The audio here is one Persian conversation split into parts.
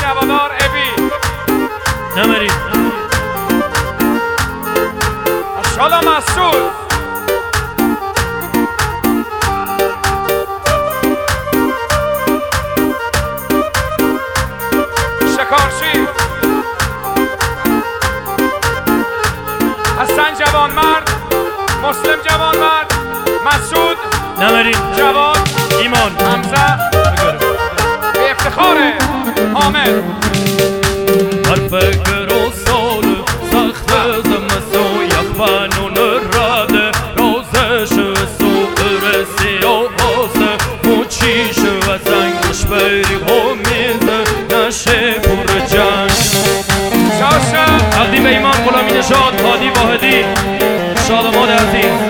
هوادار ابی نمری شالا مسعود شکارچی حسن جوانمرد مسلم جوانمرد مسعود نمری جواد ایمان حمزه به افتخار حامد هر فکر و سال سخت زمستو یخبانون راده روزش سو رسی و آسه موچیش و زنگش بری و میزه نشه پر جنگ شاشه تقدیم به ایمان غلامی نژاد هادی واحدی شادمان عزیز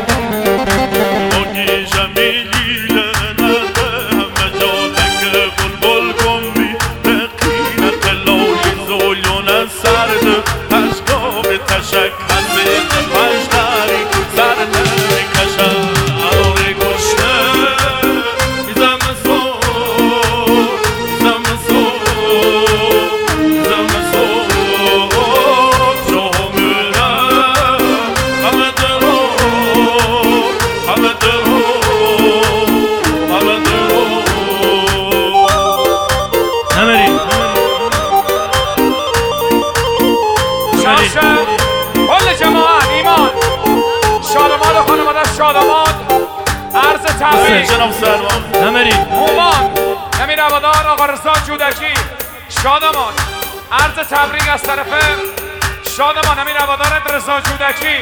کل جماعت ایمان شادمان و خانواده شادمان عرض تبریک جناب سروان نمری هومان امیر هوادار آقا رضا جودکی شادمان عرض تبریک از طرف شادمان امیر هوادار رضا جودکی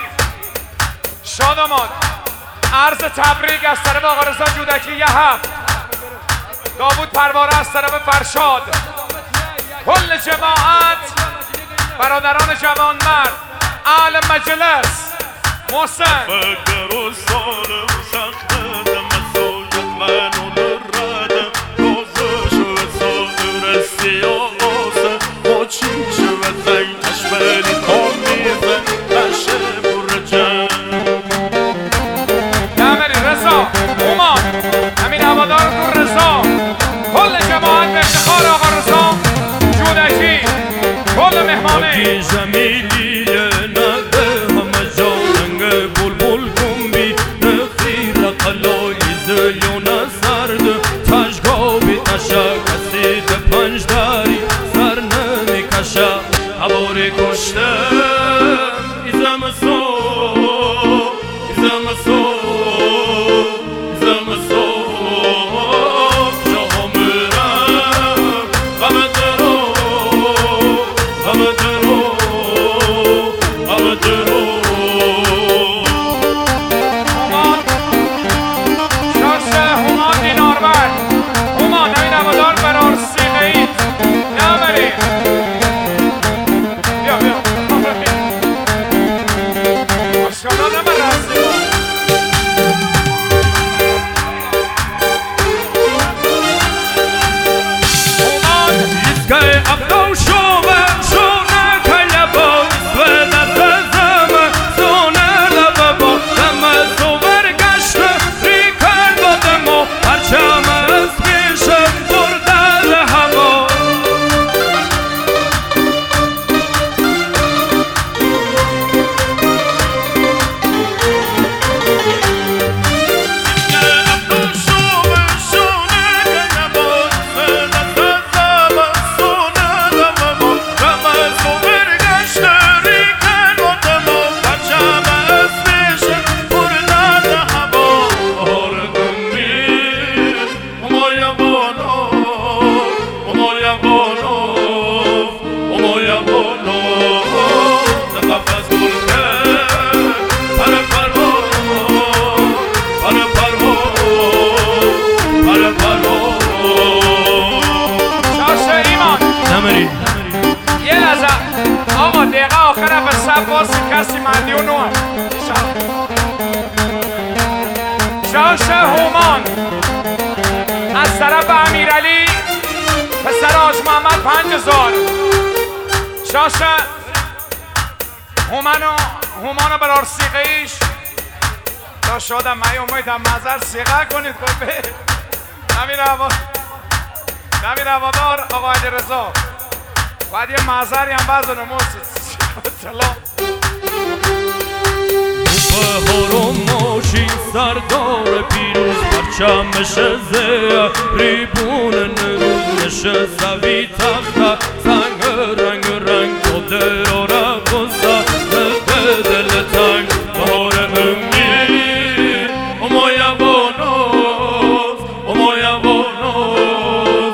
شادمان عرض تبریک از طرف آقا رضا جودکی یحیی داوود پرواره از طرف فرشاد کل جماعت برادران جوانمرد اهل مجلس محسن نمری رضا هومان امیر هوادار رضا کل جماعت به افتخار آقا رضا جودکی کل مهمانه جمیلی نده همه جاننگ بلبل گنبی نخیر قلای زلیون سرد تشگابی تشک کسید پنج داری سر نمی کشه عباری کشته ایزم سو ایزم سو ایزم سو جا میرم غم درو غم درو غم درو هومان شاشه هومان دیناربر هومان امین هوادار برار سیغه‌ای نمری بیا بیا ماشاءالله نمر رزی هومان ایستگاه افغان شوه شونه کلبا و دست زمه سونه لبابا دم سوبر گشته ریکن بادمو پرچم از پیشه بردن هوا شاشه ایمان یه لحظه آقا دقیقه آخر به سب باسی کسی مندی و نوه شاشه هومان از طرف امیرعلی پسر حاج محمد 5000 شاشه هومانو برار سیغه‌ایش تا شادم من امیدم مزر سیغه کنید خب به امیر هوا نمیر هوادار آقا علی رضا باید یه معذری هم بزنه موسیقی سلام بهارم ماشین سردار پیروز پرچمش ریبون نروز نشه زوی تخت سنگ رنگ رنگ و دراره بزد به دل تنگ بهار امید امایبانوز امایبانوز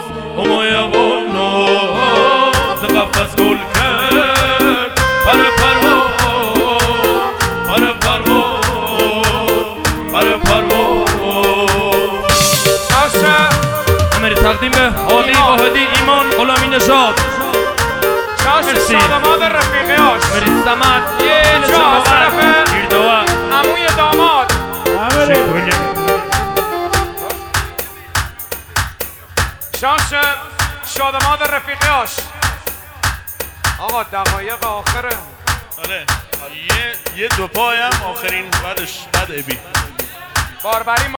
امایبانوز قفص گل کرد پر پرواز پر پرواز امیر تقدیم به حالی واحدی ایمان غلامی نژاد شاش شادماد رفیقیاش امیر سمت یه جا طرف گیردوه عموی داماد شاش شادماد رفیقیاش آقا دقایق آخره آره یه دو پایم آخرین بعدش بعد ابی باربری